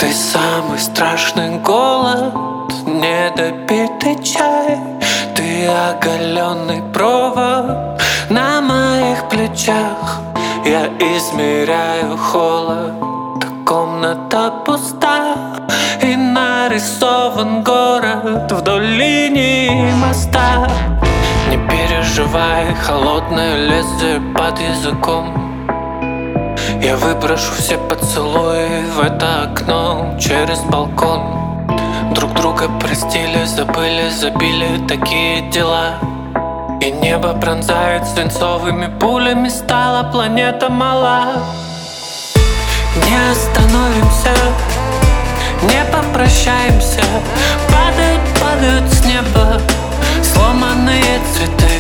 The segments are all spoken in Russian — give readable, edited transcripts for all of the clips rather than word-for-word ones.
Ты самый страшный голод, недопитый чай. Ты оголенный провод на моих плечах. Я измеряю холод, комната пуста, и нарисован город вдоль линии моста. Не переживай, холодное лезвие под языком. Я выброшу все поцелуи в это окно через балкон. Друг друга простили, забыли, забили такие дела. И небо пронзает свинцовыми пулями, стала планета мала. Не остановимся, не попрощаемся. Падают, падают с неба сломанные цветы.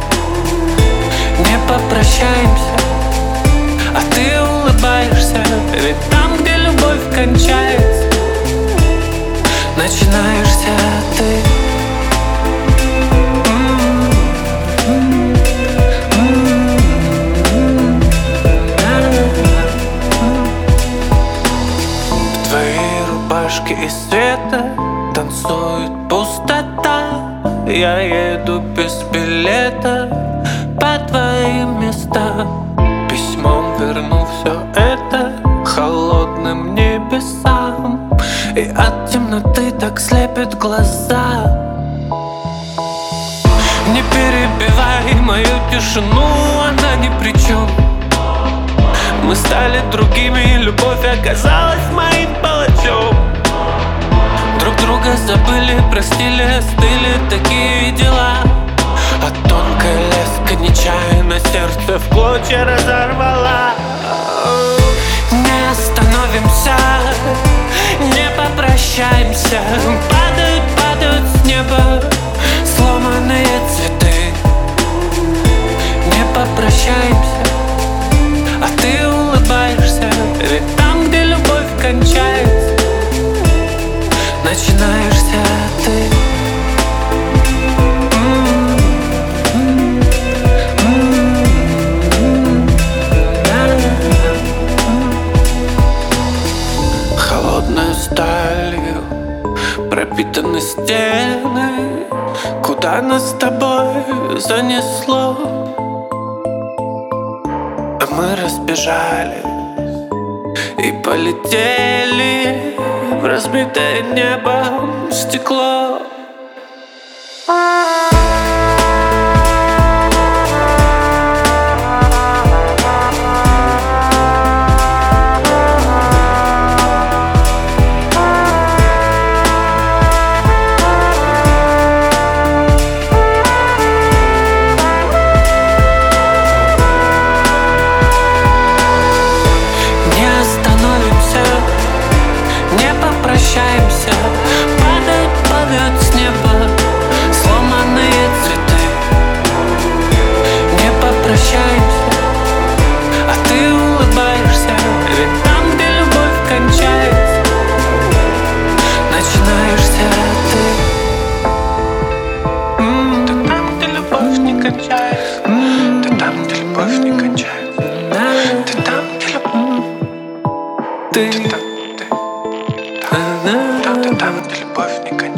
Не попрощаемся, а ты улыбаешься. Ведь там, где любовь кончается, начинаешься ты. В твоей рубашке из света танцует пустота. Я еду без билета по твоим местам. Письмом верну все это холодным небесам. И от темноты так слепят глаза. Не перебивай мою тишину, она ни при чем. Мы стали другими, любовь оказалась моим палачом. Друг друга забыли, простили, остыли такие дела. А тонкая леска нечаянно сердце в клочья разорвала. Не остановимся, не попрощаемся. Падают, падают с неба сломанные цветы. Не попрощаемся, а ты улыбаешься. Ведь там, где любовь кончается, начинаешься ты. Холодной сталью пропитаны стены. Куда нас с тобой занесло? А мы разбежались и полетели в разбитое небом стекло. Прощаемся, падают, падают с неба сломанные цветы. Не попрощаемся, а ты улыбаешься. Ведь там, где любовь кончается, начинаешься ты. Ты там, где любовь не кончается. Ты там, где любовь не кончается. Ты там, где любовь. Ты там, где любовь не кончается.